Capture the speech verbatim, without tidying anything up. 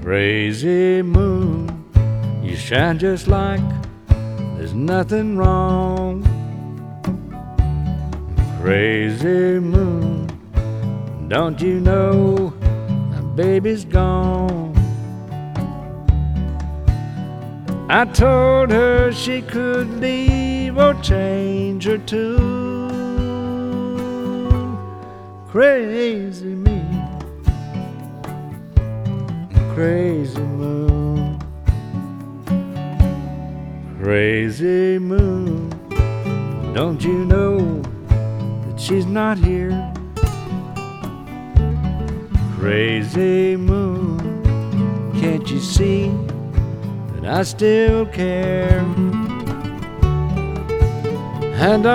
Crazy moon, you shine just like there's nothing wrong. Crazy moon, don't you know my baby's gone? I told her she could leave or change her tune. Crazy me, crazy moon, crazy moon, don't you know that she's not here? Crazy moon, can't you see that I still care? And I